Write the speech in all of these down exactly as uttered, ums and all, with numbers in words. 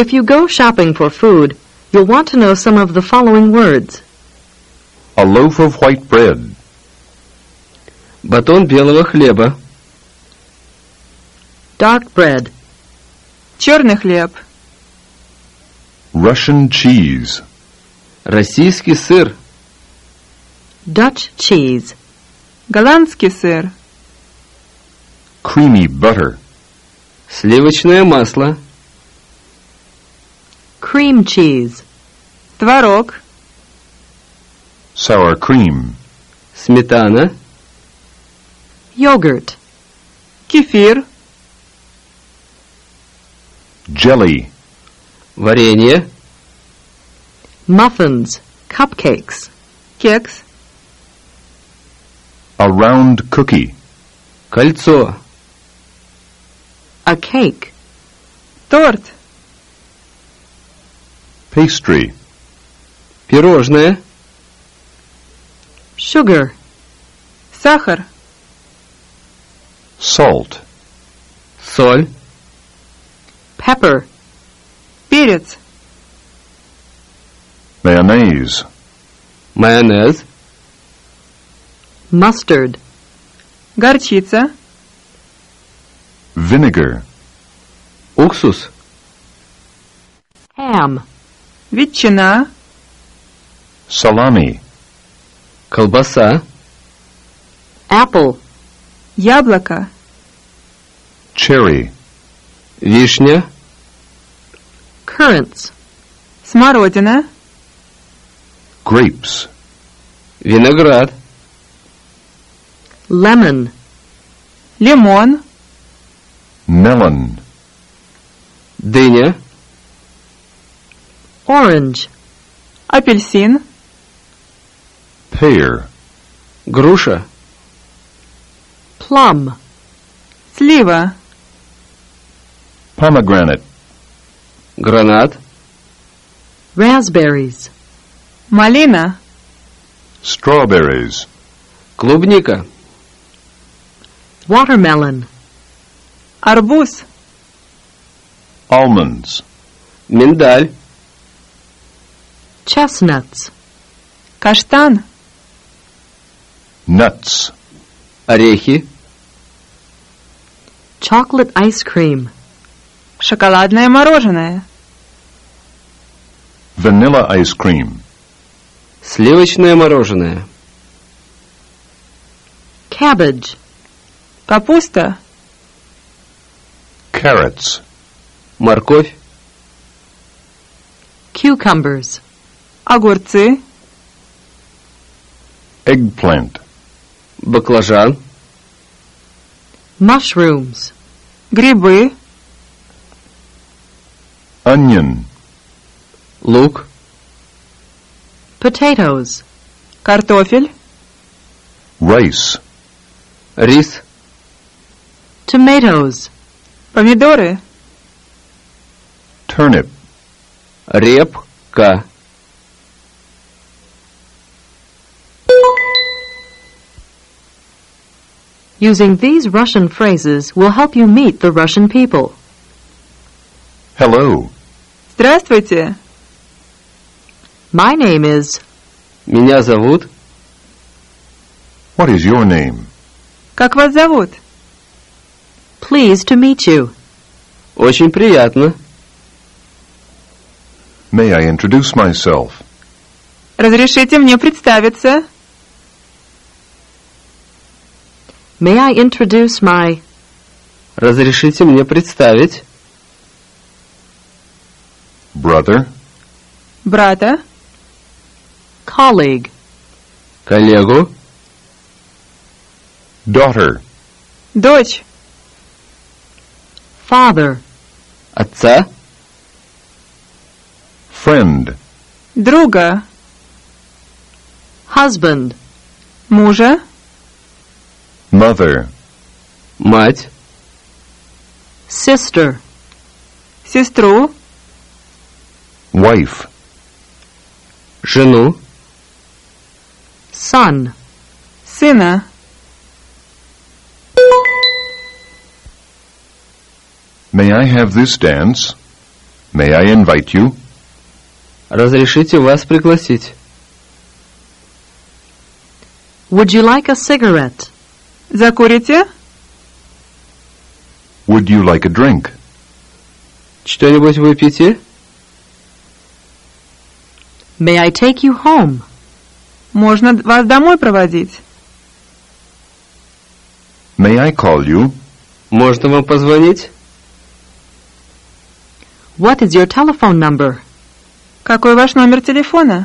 If you go shopping for food, you'll want to know some of the following words. A loaf of white bread. Батон белого хлеба. Dark bread. Черный хлеб. Russian cheese. Российский сыр. Dutch cheese. Голландский сыр. Creamy butter. Сливочное масло. Cream cheese. Творог. Sour cream. Сметана. Yogurt. Кефир. Jelly. Варенье. Muffins. Cupcakes. Кекс. A round cookie. Кольцо. A cake. Торт. Pastry. Пирожное. Sugar. Сахар. Salt. Соль. Pepper. Перец. Mayonnaise. Майонез. Mustard. Горчица. Vinegar. Уксус. Ham. Ветчина. Salami. Колбаса. Apple. Яблоко. Cherry. Вишня. Currants. Смородина. Grapes. Виноград. Lemon. Лимон. Melon. Дыня. Orange. Апельсин. Pear. Груша. Plum. Слива. Pomegranate. Гранат. Raspberries. Малина. Strawberries. Клубника. Watermelon. Арбуз. Almonds. Миндаль. Chestnuts. Каштан. Nuts. Орехи. Chocolate ice cream. Шоколадное мороженое. Vanilla ice cream. Сливочное мороженое. Cabbage. Капуста. Carrots. Морковь. Cucumbers. Огурцы. Eggplant. Баклажан. Mushrooms. Грибы. Onion. Лук. Potatoes. Картофель. Rice. Рис. Tomatoes. Помидоры. Turnip. Репка. Using these Russian phrases will help you meet the Russian people. Hello. Здравствуйте. My name is... Меня зовут. What is your name? Как вас зовут? Pleased to meet you. Очень приятно. May I introduce myself? Разрешите мне представиться? May I introduce my... Разрешите мне представить. Brother. Брата. Colleague. Коллегу. Daughter. Дочь. Father. Отца. Friend. Друга. Husband. Мужа. Mother. Мать. Sister. Сестру. Wife. Жену. Son. Сына. May I have this dance? May May I invite you? Разрешите вас пригласить. Would you like a cigarette? Закурите? Would you like a drink? Что-нибудь выпьете? May I take you home? Можно вас домой проводить? May I call you? Можно вам позвонить? What is your telephone number? Какой ваш номер телефона?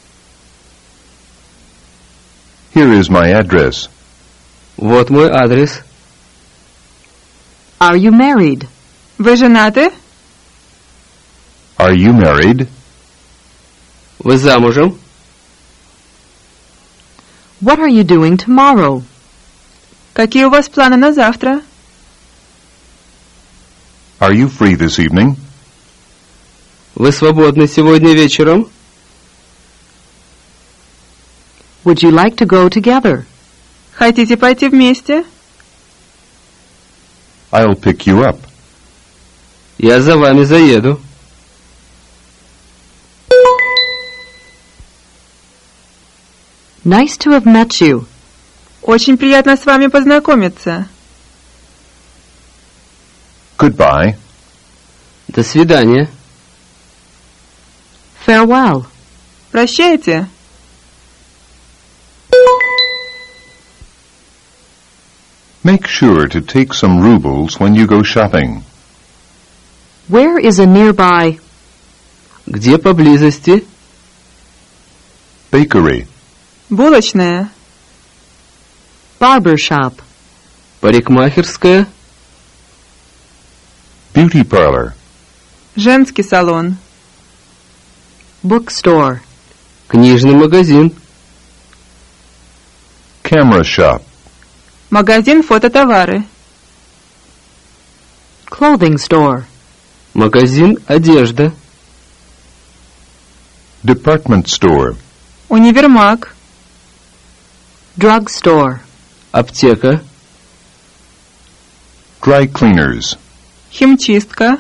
Here is my address. Вот мой адрес. Are you married? Вы женаты? Are you married? Вы замужем? What are you doing tomorrow? Какие у вас планы на завтра? Are you free this evening? Вы свободны сегодня вечером? Would you like to go together? Хотите пойти вместе? I'll pick you up. Я за вами заеду. Nice to have met you. Очень приятно с вами познакомиться. Goodbye. До свидания. Farewell. Прощайте. Make sure to take some rubles when you go shopping. Where is a nearby Где поблизости? Bakery. Булочная. barber shop? Парикмахерская? Beauty parlor. Женский салон. Bookstore. Книжный магазин? Camera shop. Магазин фототовары. Clothing store. Магазин одежда? Department store. Универмаг. Drugstore. Аптека? Dry cleaners. Химчистка.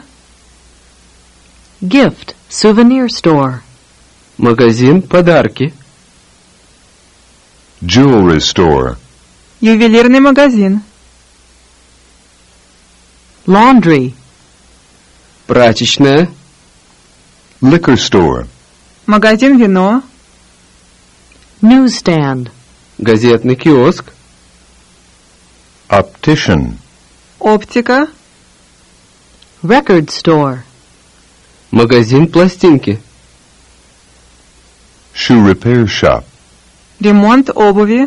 Gift. Souvenir store. Магазин подарки? Jewelry store. Ювелирный магазин. Laundry. Прачечная? Liquor store. Магазин вино. Newsstand. Газетный киоск? Optician. Оптика. Record store. Магазин пластинки? Shoe repair shop. Ремонт обуви.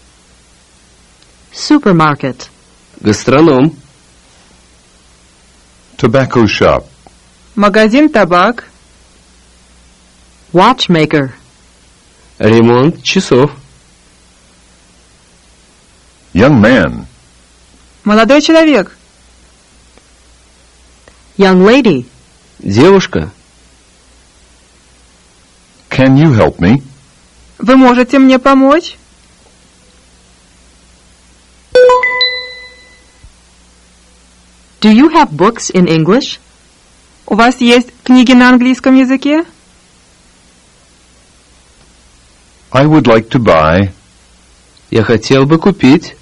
Supermarket. Гастроном? Tobacco shop. Магазин табак. Watchmaker. Ремонт часов? Young man. Молодой человек. Young lady. Девушка? Can you help me? Вы можете мне помочь? Do you have books in English? У вас есть книги на английском языке? I would like to buy Я хотел бы купить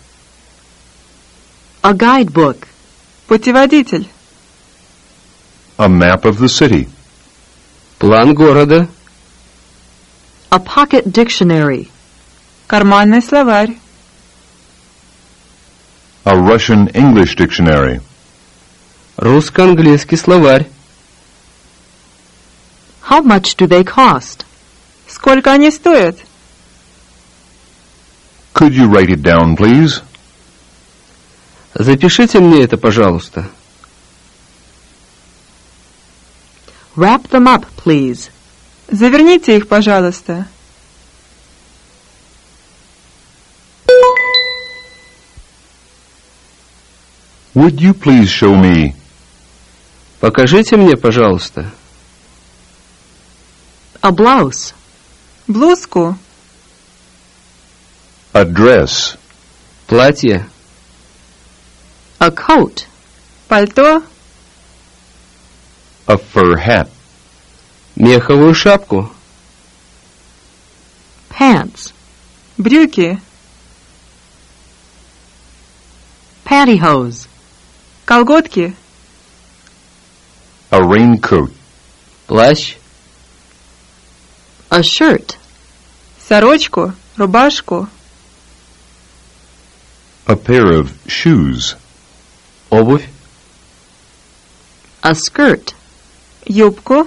A guidebook. Путеводитель. a map of the city. план города, A pocket dictionary. Карманный словарь. A Russian English dictionary. русско-английский словарь. How much do they cost? Сколько они стоят? Could you write it down, please? Запишите мне это, пожалуйста. Wrap them up, please. Заверните их, пожалуйста. Would you please show me Покажите мне, пожалуйста. A blouse. Блузку. a dress? Платье, A coat. Пальто. A fur hat. Меховую шапку. Pants. Брюки. Pantyhose. Колготки. A raincoat. Плащ. A shirt. Сорочку. Рубашку. A pair of shoes. Обувь. A skirt. Юбку.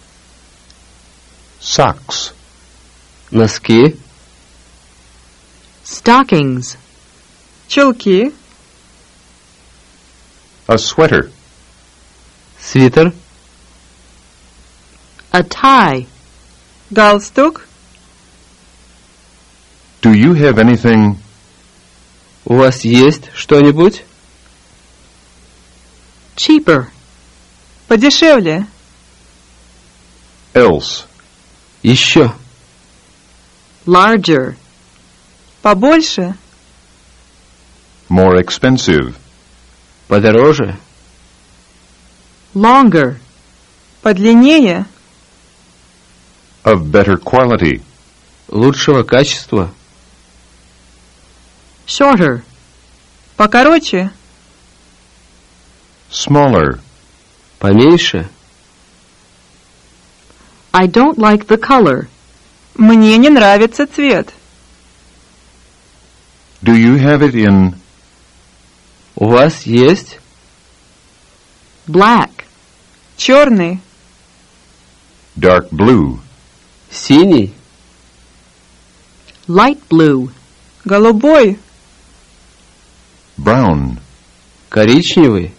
Socks. Носки. Stockings. Чулки. A sweater. Свитер. A tie. Галстук. Do you have anything? У вас есть что-нибудь? Cheaper. Подешевле. Else. Еще. Larger. Побольше. More expensive. Подороже. Longer. Подлиннее. Of better quality. Лучшего качества. Shorter. Покороче. Smaller. Поменьше. I don't like the color. Мне не нравится цвет. Do you have it in? У вас есть? Black. Черный. Dark blue. Синий. Light blue. Голубой. Brown. Коричневый.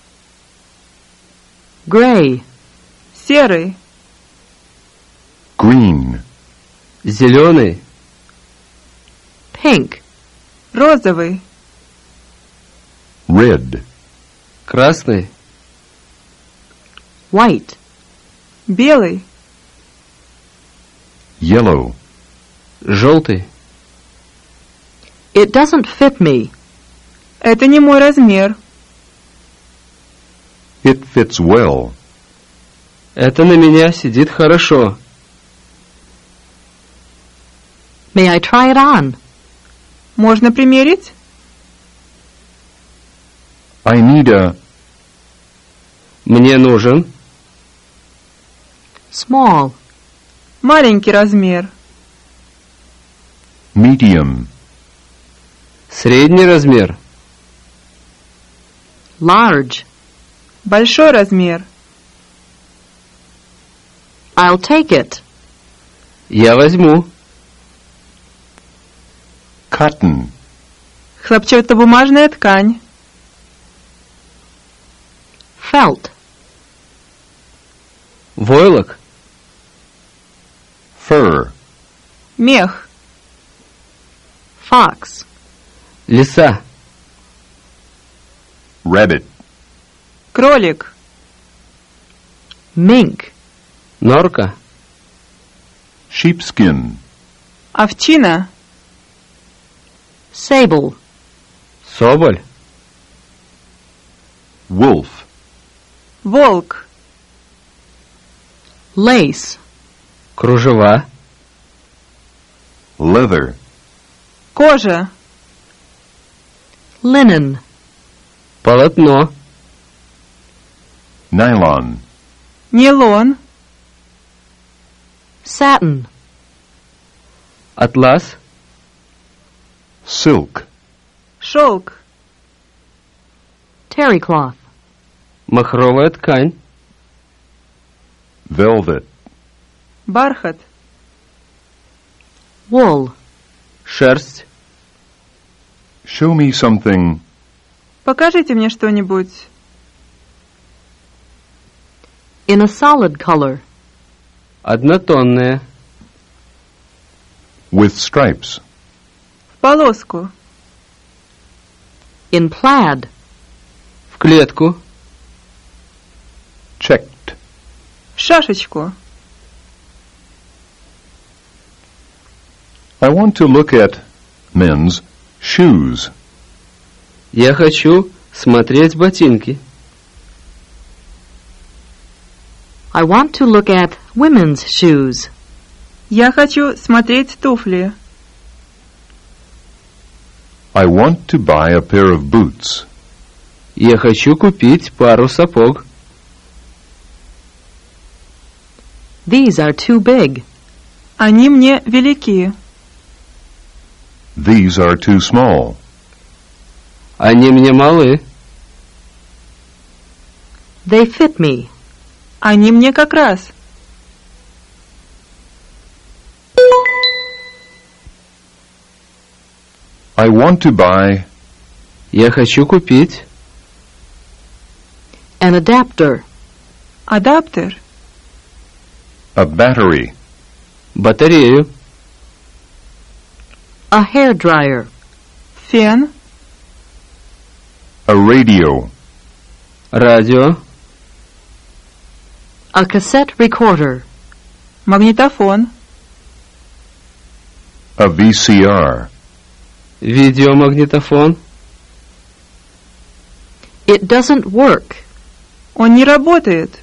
Gray. Серый. Green. Зеленый. Pink. Розовый. Red. Красный. White. Белый. Yellow. Желтый. It doesn't fit me. Это не мой размер. It fits well. Это на меня сидит хорошо. May I try it on? Можно примерить? I need a. Мне нужен. Small. Маленький размер. Medium. Средний размер. Large. Большой размер. I'll take it. Я возьму. Cotton. Хлопчатобумажная ткань. Felt. Войлок. Fur. Мех. Fox. Лиса. Rabbit. Кролик. Mink. Норка. Sheepskin. Овчина. Sable. Соболь. Wolf. Волк. Lace. Кружева. Leather. Кожа. Linen. Полотно. Nylon. Нейлон. Satin. Атлас. Silk. Шелк. Terry cloth. Махровая ткань. Velvet. Бархат. Wool. Шерсть. Show me something. Покажите мне что-нибудь. In a solid color. Однотонная. With stripes. В полоску. In plaid. В клетку. Checked. В шашечку. I want to look at men's shoes. Я хочу смотреть ботинки. I want to look at women's shoes. Я хочу смотреть туфли. I want to buy a pair of boots. Я хочу купить пару сапог. These are too big. Они мне велики. These are too small. Они мне малы. They fit me. Они мне как раз. I want to buy Я хочу купить An adapter. Адаптер. a battery, батарею, A hair dryer. Фен. a radio, радио, A cassette recorder. Магнитофон. a V C R, видеомагнитофон. It doesn't work. Он не работает.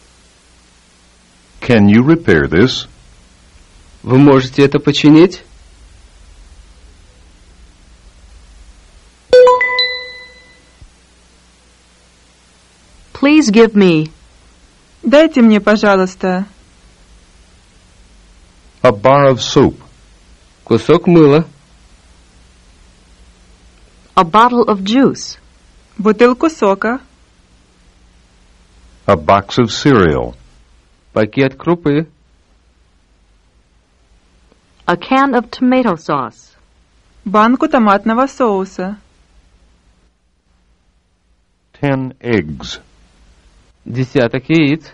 Can you repair this? Вы можете это починить? Please give me Дайте мне, пожалуйста, A bar of soap, Кусок мыла, a bottle of juice. бутылку сока, a box of cereal, пакет крупы, A can of tomato sauce. банку томатного соуса, ten eggs, десяток яиц,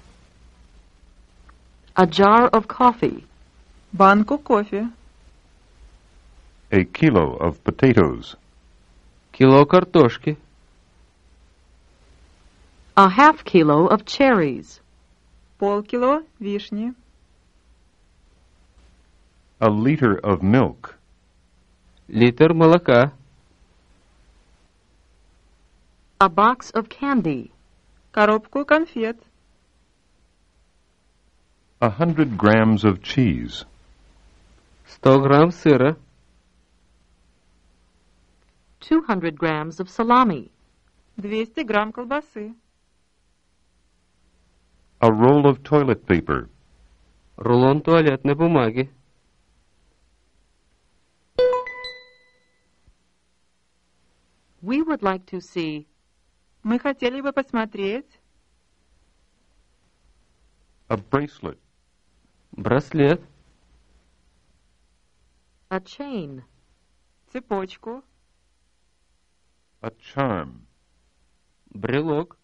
A jar of coffee. банку кофе, a kilo of potatoes, кило картошки, A half kilo of cherries. полкило вишни, a liter of milk, литр молока, A box of candy. коробку конфет, a hundred grams of cheese, сто грамм сыра, two hundred grams of salami. двести грамм колбасы, a roll of toilet paper, рулон туалетной бумаги. We would like to see мы хотели бы посмотреть a bracelet, Браслет, a chain, цепочку, a charm, брелок,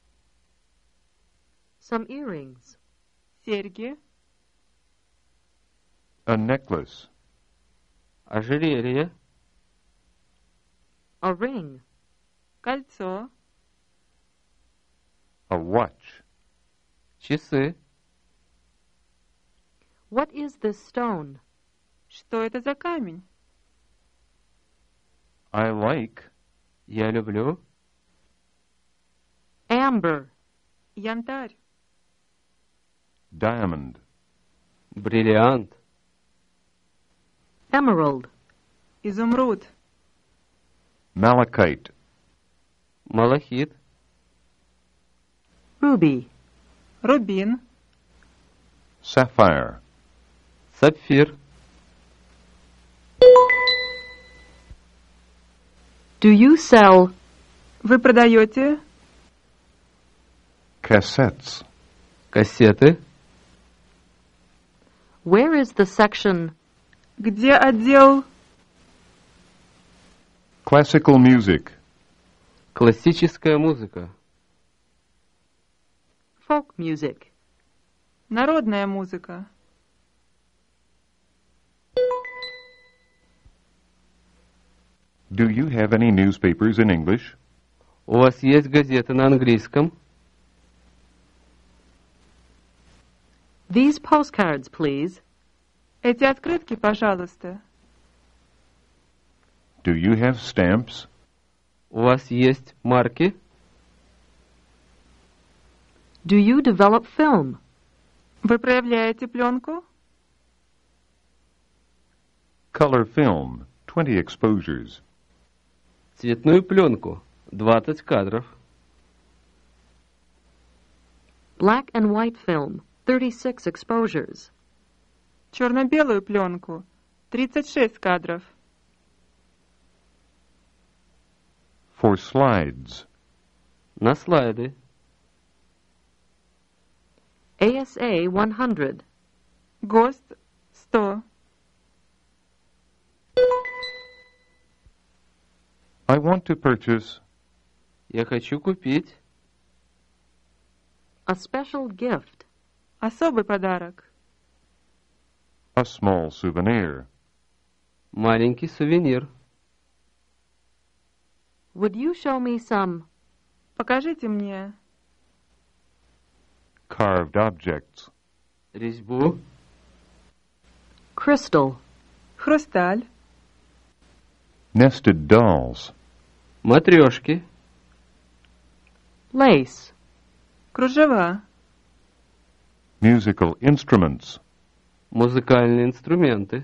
some earrings, серьги, a necklace, ожерелье, a ring, кольцо, a watch, часы. What is this stone? что это за камень, I like, Я люблю Amber, янтарь, diamond, бриллиант, emerald, изумруд, malachite, малахит, ruby, рубин, sapphire, сапфир. Do you sell вы продаете cassettes, Кассеты. Where is the section где отдел classical music, Классическая музыка. folk music? народная музыка, do you have any newspapers in English? У вас есть газеты на английском? These postcards, please. эти открытки, пожалуйста, Do you have stamps? У вас есть марки? Do you develop film? Вы проявляете пленку? Color film, twenty exposures. Цветную пленку. двадцать кадров. Black and white film, thirty-six exposures. Черно-белую пленку. тридцать шесть кадров. For slides. На слайды. A S A one hundred. ГОСТ сто. I want to purchase Я хочу купить. A special gift. Особый подарок. a small souvenir. Маленький сувенир. Would you show me some Покажите мне Carved objects. Резьбу. crystal, хрусталь, Nested dolls. Матрешки. lace, кружева, Musical instruments. Музыкальные инструменты.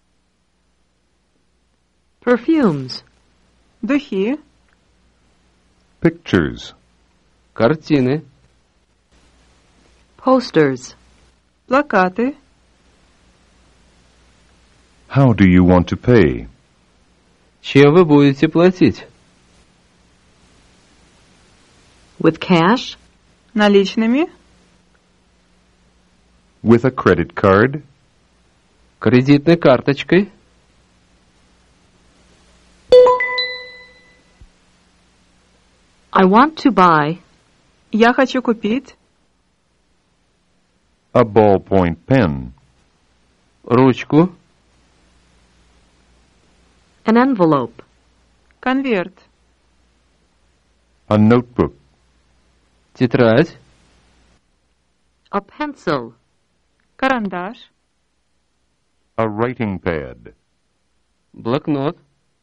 perfumes, духи, Pictures. Картины. posters, плакаты. How do you want to pay? Чем вы будете платить? with cash, Наличными, With a credit card? Кредитной карточкой. I want to buy я хочу купить A ballpoint pen. Ручку. an envelope, конверт, A notebook. Тетрадь. a pencil, карандаш, A writing pad. Блокнот.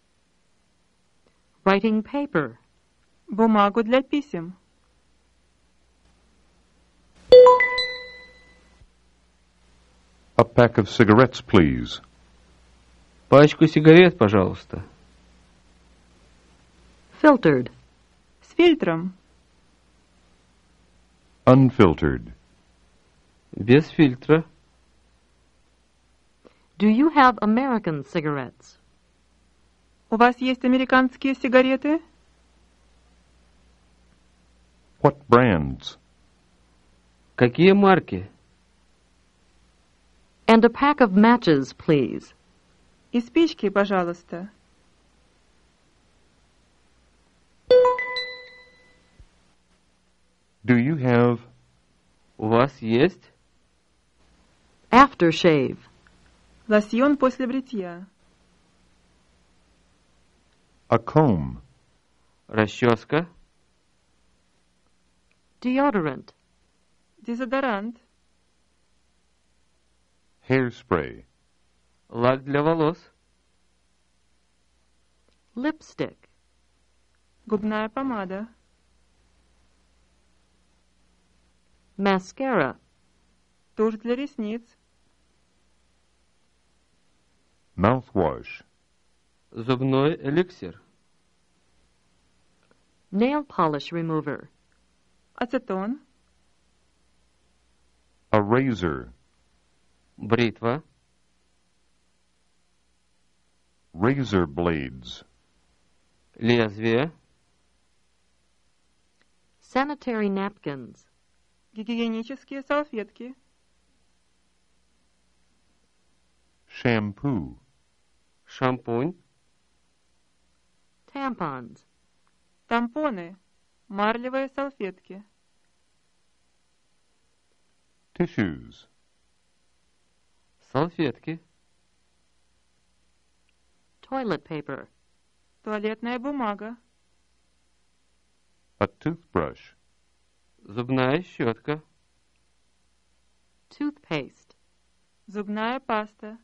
writing paper, бумагу для писем, A pack of cigarettes, please. Пачку сигарет, пожалуйста. filtered, с фильтром, Unfiltered. Без фильтра. do you have American cigarettes? У вас есть американские сигареты? What brands? Какие марки? And a pack of matches, please. И спички, пожалуйста. Do you have У вас есть? aftershave, Лосьон после бритья, a comb? Расческа. deodorant, дезодорант, Hairspray. Лак для волос. lipstick, губная помада, mascara, тушь для ресниц, Mouthwash. Зубной эликсир. nail polish remover, ацетон, A razor. Бритва. Razor blades. Лезвие. sanitary napkins, гигиенические салфетки, Shampoo. Шампунь. tampons, тампоны, марлевые салфетки, Tissues. Салфетки. toilet paper, туалетная бумага, A toothbrush. Зубная щетка. toothpaste, зубная паста.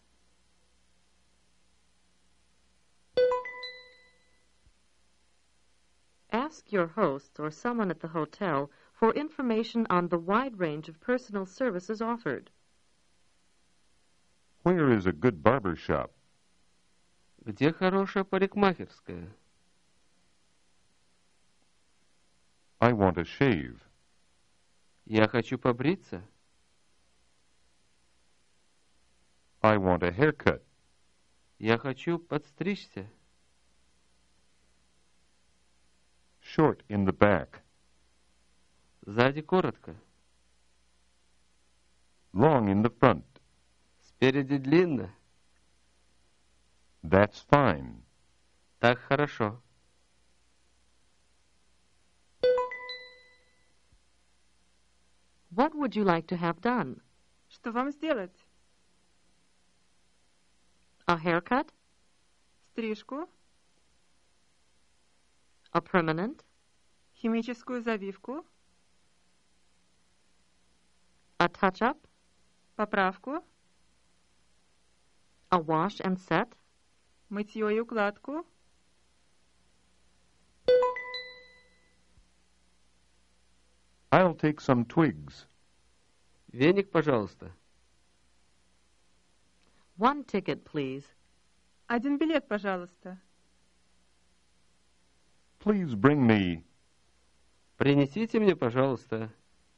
Ask your host or someone at the hotel for information on the wide range of personal services offered. Where is a good barber shop? Где хорошая парикмахерская? I want a shave. Я хочу побриться. I want a haircut. Я хочу подстричься. Short in the back. Сзади коротко. Long in the front. Спереди длинно. That's fine. Так хорошо. What would you like to have done? Что вам сделать? A haircut? Стрижку? A permanent? Химическую завивку? A touch-up? Поправку? A wash and set? Мытье и укладку? I'll take some twigs. Веник, пожалуйста. One ticket, please. Один билет, пожалуйста. Please bring me Принесите мне, пожалуйста,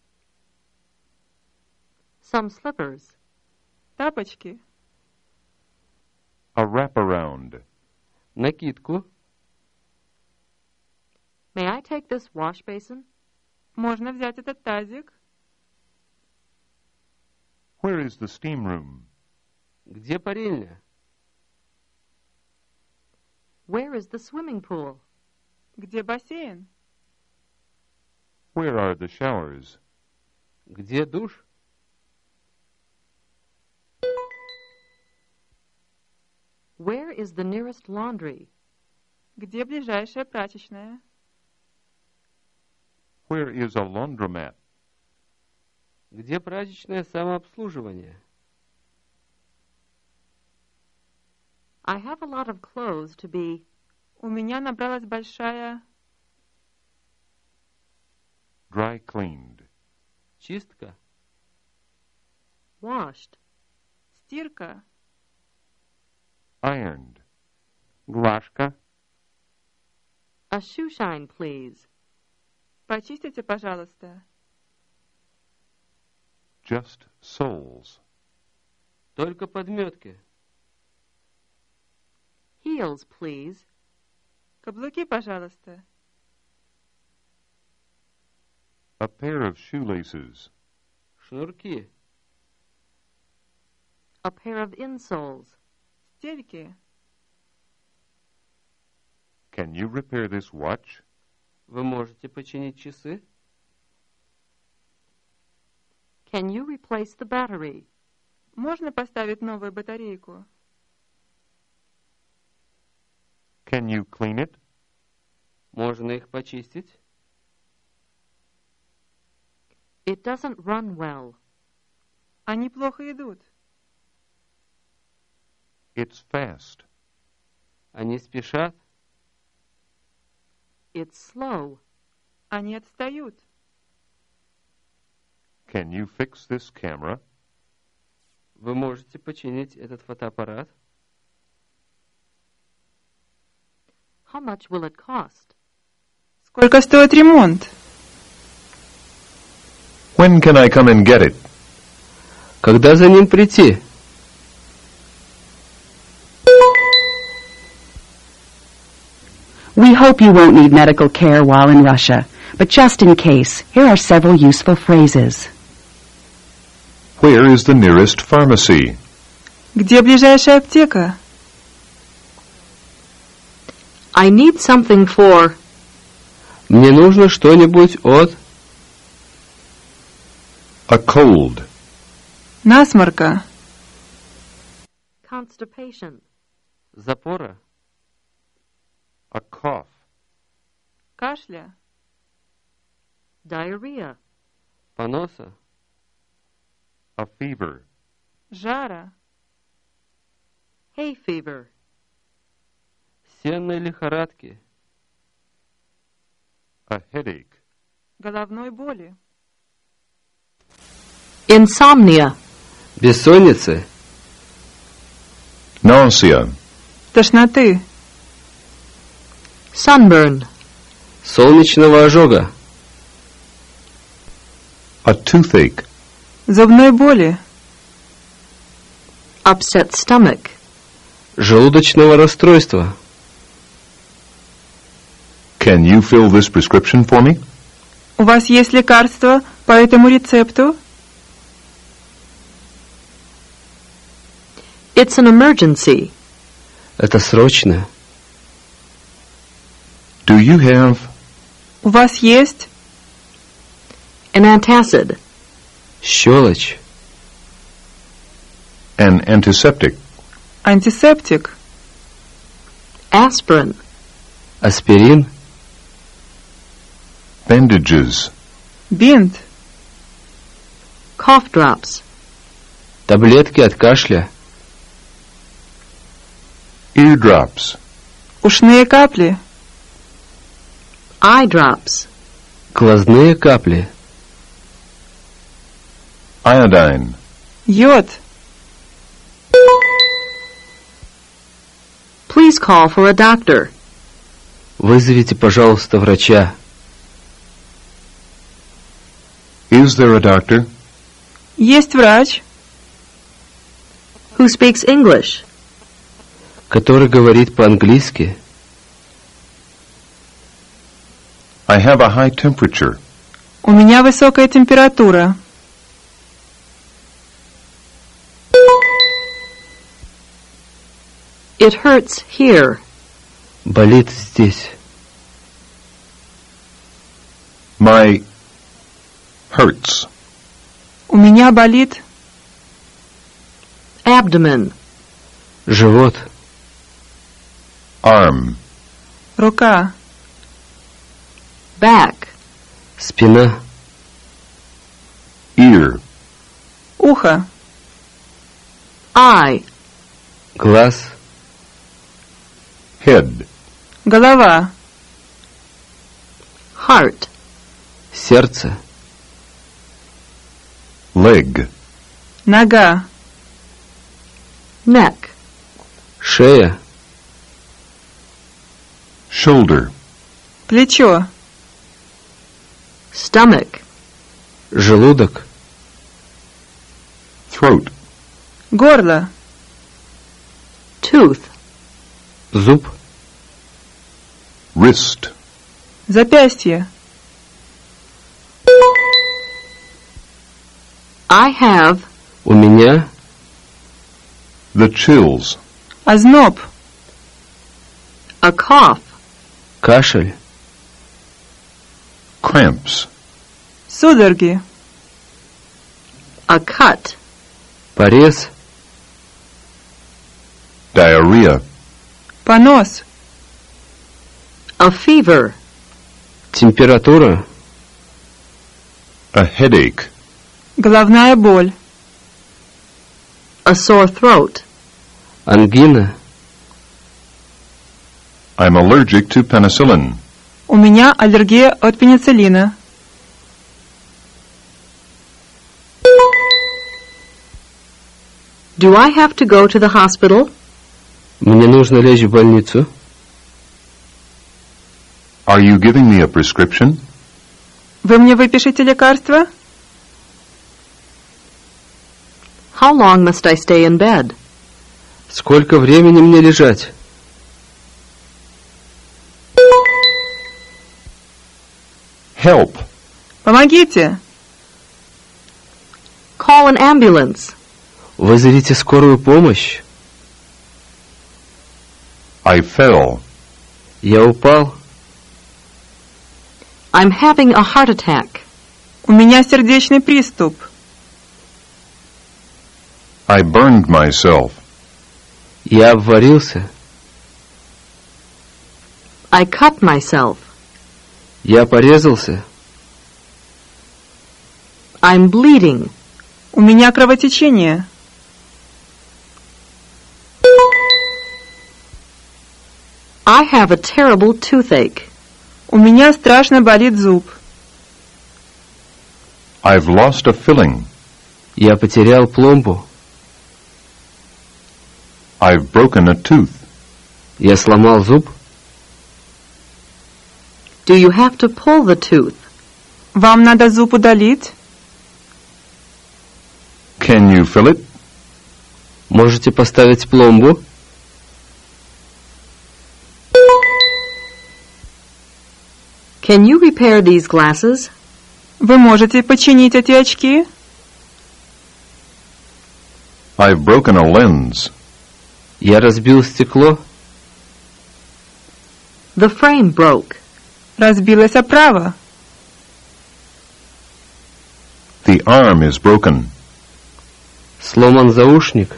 Some slippers. Тапочки? a wraparound. накидку. May I take this wash basin? Можно взять этот тазик? Where is the steam room? Где парильня? Where is the swimming pool? Где бассейн? Where are the showers? Где душ? Where is the nearest laundry? Где ближайшая прачечная? Where is a laundromat? Где прачечное самообслуживание? I have a lot of clothes to be... У меня набралась большая... Dry cleaned. Чистка. washed. Стирка. Ironed. Глажка. A shoe shine, please. Почистите, пожалуйста. Just soles. Только подметки. Heels, please. Каблуки, пожалуйста. A pair of shoelaces. Шнурки. A pair of insoles. Стельки. Can you repair this watch? Вы можете починить часы? Can you replace the battery? Можно поставить новую батарейку? Can you clean it? Можно их почистить? It doesn't run well. Они плохо идут. It's fast. Они спешат? It's slow. Они отстают. Can you fix this camera? Вы можете починить этот фотоаппарат? How much will it cost? Сколько стоит ремонт? When can I come and get it? Когда за ним прийти? We hope you won't need medical care while in Russia, but just in case, here are several useful phrases. Where is the nearest pharmacy? Где ближайшая аптека? I need something for... Мне нужно что-нибудь от... A cold. Насморка. constipation. Запора. A cough. Кашля. Diarrhea. Поноса. A fever. Жара. Hay fever. Сенной лихорадки. A headache. Головной боли. Insomnia. Бессонницы. Nausea. Тошноты. Sunburn. Солнечного ожога. A toothache. Зубной боли. Upset stomach. Желудочного расстройства. Can you fill this prescription for me? У вас есть лекарство по этому рецепту? It's an emergency. Это срочно. Do you have У вас есть An antacid. Щелочь. an antiseptic? антисептик? Aspirin. Аспирин. Bandages? Бинт? Cough drops. Таблетки от кашля. Eardrops? Ушные капли? Eye drops. Глазные капли. Iodine? Йод? Please call for a doctor. Вызовите, пожалуйста, врача. Is there a doctor? Есть врач? Who speaks English? Который говорит по-английски. I have a high temperature. У меня высокая температура. It hurts here. Болит здесь. My hurts. У меня болит Abdomen. Живот. Arm. рука. Back. Спина. Ear. Ухо. Eye. Глаз. Head. Голова. Heart. Сердце. Leg. Нога. Neck. Шея. Shoulder. Плечо. Stomach. Желудок. Throat. Горло. Tooth. Зуб. Wrist. Запястье. I have У меня The chills. Озноб. a cough. кашель. Cramps. Судороги. A cut. Порез. Diarrhea. Понос. A fever. Температура. A headache. Головная боль. A sore throat. Ангина. I'm allergic to penicillin. У меня аллергия от пенициллина. Do I have to go to the hospital? Мне нужно лечь в больницу. Are you giving me a prescription? Вы мне выпишите лекарство? How long must I stay in bed? Сколько времени мне лежать? Help. Помогите. Call an ambulance. Вызовите скорую помощь. I fell. Я упал. I'm having a heart attack. У меня сердечный приступ. I burned myself. Я обварился. I cut myself. Я порезался. I'm bleeding. У меня кровотечение. I have a terrible toothache. У меня страшно болит зуб. I've lost a filling. Я потерял пломбу. I've broken a tooth. Я сломал зуб. Do you have to pull the tooth? Вам надо зуб удалить? Can you fill it? Можете поставить пломбу? Can you repair these glasses? Вы можете починить эти очки? I've broken a lens. Я разбил стекло. The frame broke. Разбилась оправа. The arm is broken. Сломан заушник.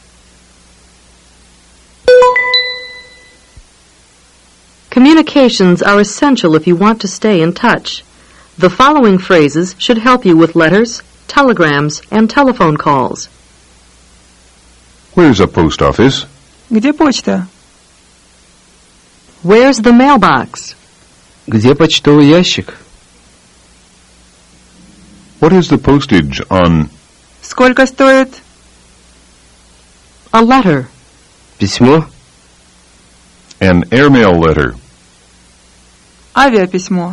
Communications are essential if you want to stay in touch. The following phrases should help you with letters, telegrams, and telephone calls. Where's a post office? Где почта? Where's the mailbox? Где почтовый ящик? What is the postage on Сколько стоит? A letter. Письмо. an airmail letter? Авиаписьмо.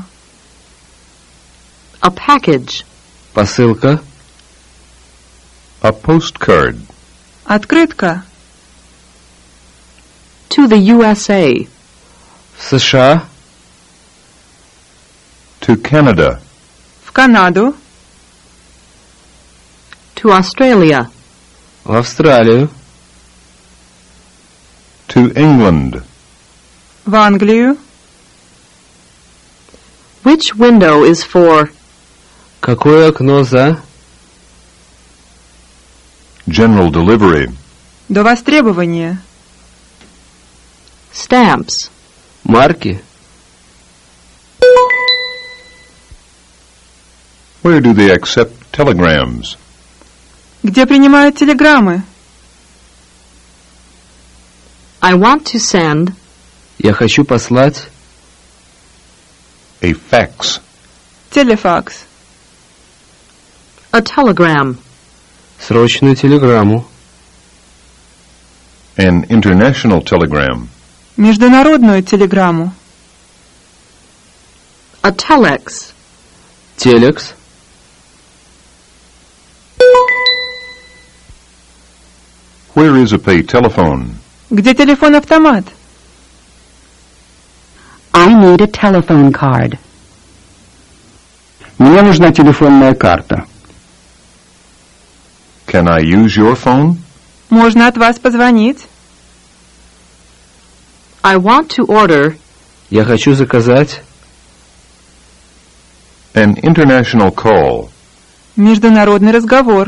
A package. Посылка. A postcard. Открытка. To the U S A. В США. To Canada. В Канаду. To Australia. В Австралию. To England. В Англию. Which window is for Какое окно за? General delivery. До востребования. stamps? Марки. Where do they accept telegrams? Где принимают телеграммы? I want to send Я хочу послать. A fax. Телефакс. a telegram. Срочную телеграмму. An international telegram. Международную телеграмму. A telex. Телекс. Where is a pay telephone? Где телефон-автомат? I need a telephone card. Мне нужна телефонная карта. Can I use your phone? Можно от вас позвонить? I want to order Я хочу заказать. An international call. Международный разговор.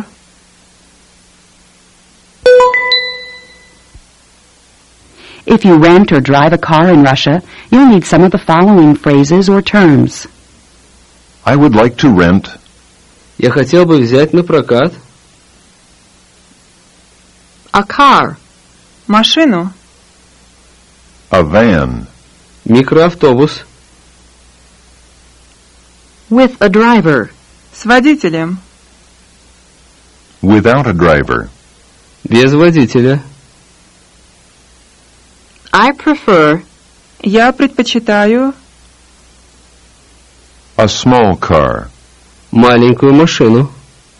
If you rent or drive a car in Russia, you'll need some of the following phrases or terms. I would like to rent Я хотел бы взять на прокат. a car, Машину. a van. Микроавтобус. with a driver, С водителем. Without a driver. Без водителя. I prefer Я предпочитаю A small car. Маленькую машину.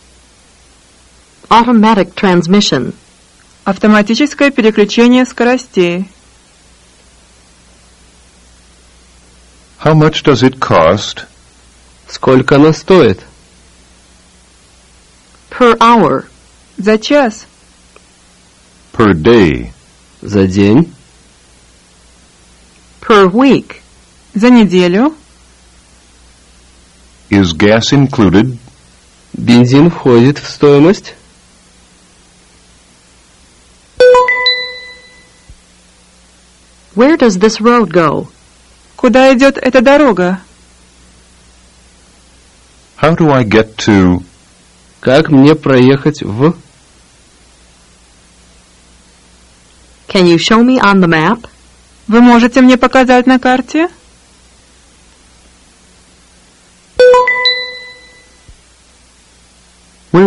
automatic transmission, автоматическое переключение скоростей. How much does it cost? Сколько она стоит? per hour, За час. Per day. За день. per week, За неделю. Is gas included? Бензин входит в стоимость. where does this road go? Куда идет эта дорога? How do I get to? Как мне проехать в... Can you show me on the map? Вы можете мне показать на карте?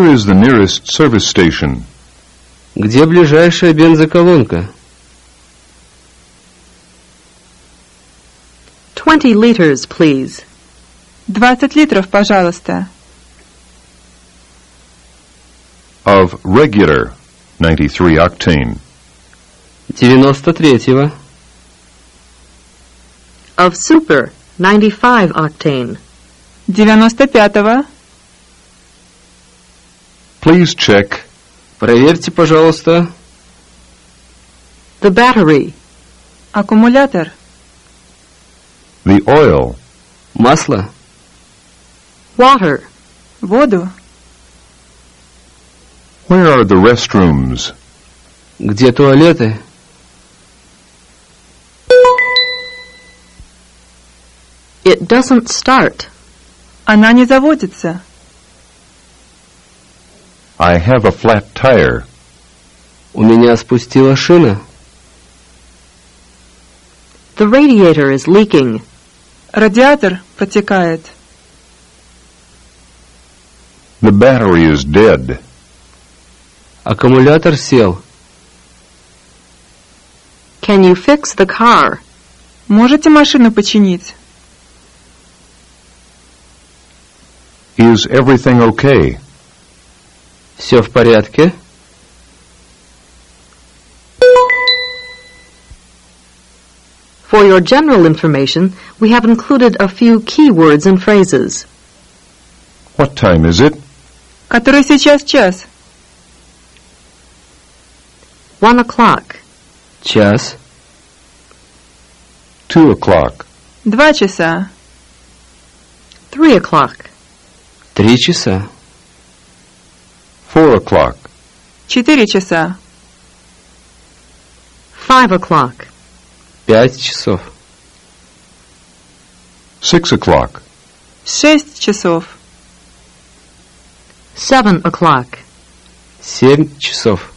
is the nearest service station? Где ближайшая бензоколонка? Twenty liters, please. двадцать литров, пожалуйста. Of regular, ninety-three octane. девяносто третьего. Of super, ninety-five octane. девяносто пятого. Please check. Проверьте, пожалуйста. The battery. Аккумулятор. The oil. Масло. Water. Воду. Where are the restrooms? Где туалеты? It doesn't start. Она не заводится. I have a flat tire. У меня спустила шина. The radiator is leaking. Радиатор протекает. The battery is dead. Аккумулятор сел. Can you fix the car? Можете машину починить? Is everything okay? Все в порядке? For your general information, we have included a few key words and phrases. What time is it? Который сейчас час? One o'clock. Час. Two o'clock. Два часа. Three o'clock. Три часа. Four o'clock. Четыре часа. Five o'clock. Пять часов. Six o'clock. Шесть часов. Seven o'clock. Семь часов.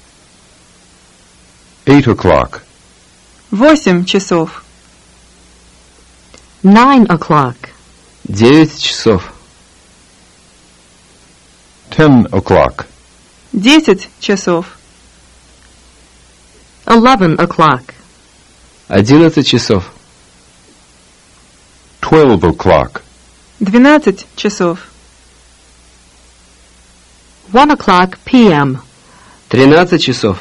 Eight o'clock. Восемь часов. Nine o'clock. Девять часов. Ten o'clock. Десять часов. Eleven o'clock. Одиннадцать часов. Twelve o'clock. Двенадцать часов. One o'clock p m Тринадцать часов.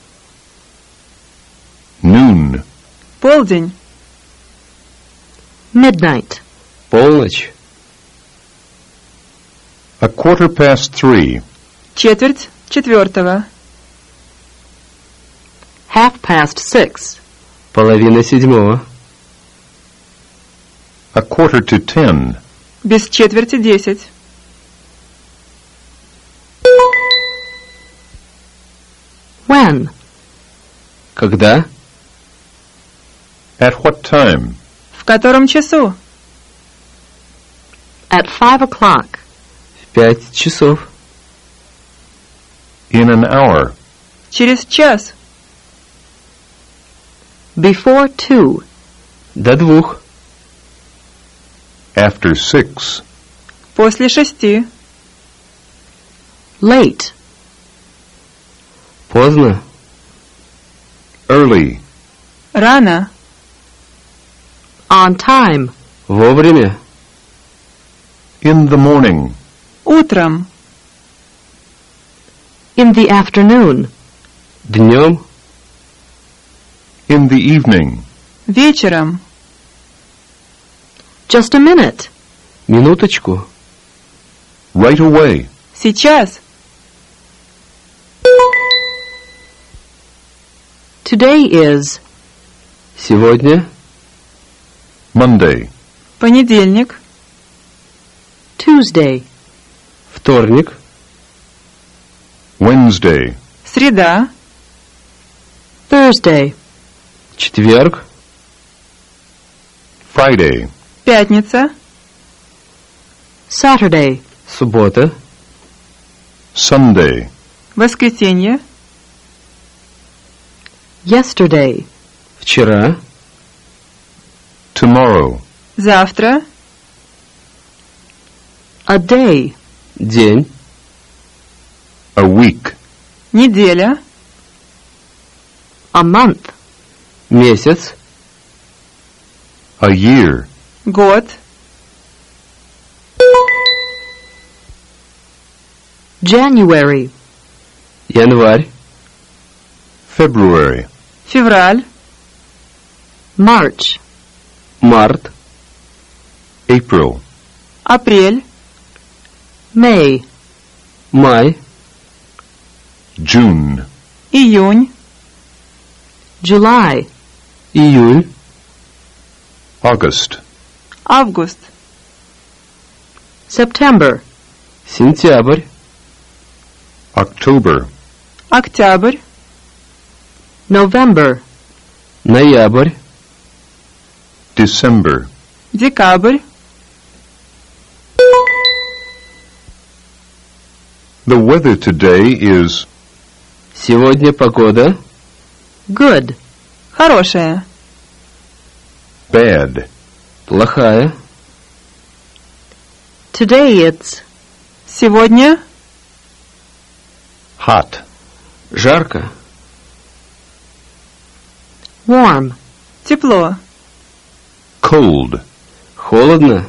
Noon. Полдень. Midnight. Полночь. A quarter past three. Четверть четвертого. Half past six. Половина седьмого. A quarter to ten. Без четверти десять. When? Когда? At what time? В котором часу? At five o'clock. В пять часов. In an hour. Через час. Before two. До двух. After six. После шести. Late. Поздно. Early. Рано. On time. Вовремя. In the morning. Утром. In the afternoon. Днем. In the evening. Вечером. Just a minute. Минуточку. Right away. Сейчас. Today is Сегодня. Monday. Понедельник. Tuesday. Вторник. Wednesday. Среда. Thursday. Четверг. Friday. Пятница. Saturday. Суббота. Sunday. Воскресенье. Yesterday. Вчера. Tomorrow. Завтра. A day. День. A week. Неделя. A month. Месяц. A year. Год. January. Январь. February. Февраль. March. Март. April. Апрель. May. Май. June. Июнь. July. Июль. August. Август. September. Сентябрь. October. Октябрь. November. Ноябрь. December. Декабрь. The weather today is Сегодня погода. Good. Хорошая. bad. Плохая. Today it's Сегодня Hot. Жарко. warm. тепло. Cold. Холодно.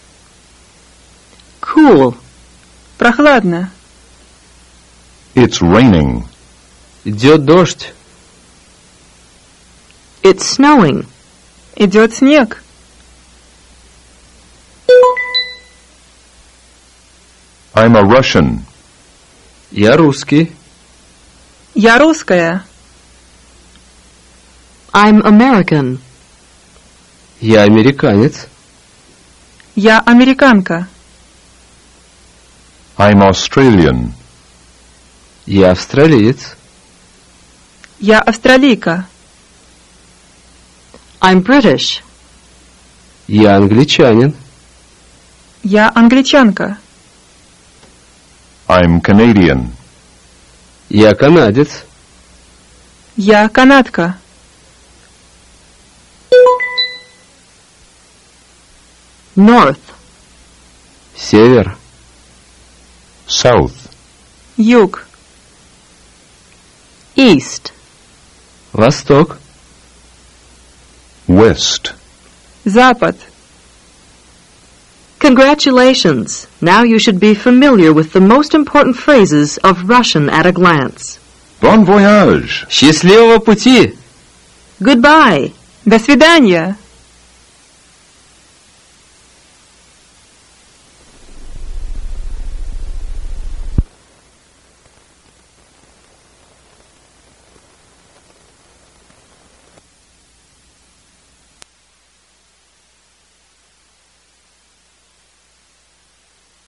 Cool. Прохладно. It's raining. Идет дождь. It's snowing. Идет снег. I'm a Russian. Я русский. Я русская. I'm American. Я американец. Я американка. I'm Australian. Я австралиец. Я австралийка. I'm British. Я англичанин. Я англичанка. I'm Canadian. Я канадец. Я канадка. North. Север. South. Юг. East. Восток. West. Запад. Congratulations! Now you should be familiar with the most important phrases of Russian at a glance. Bon voyage. Счастливого пути! Goodbye! До свидания.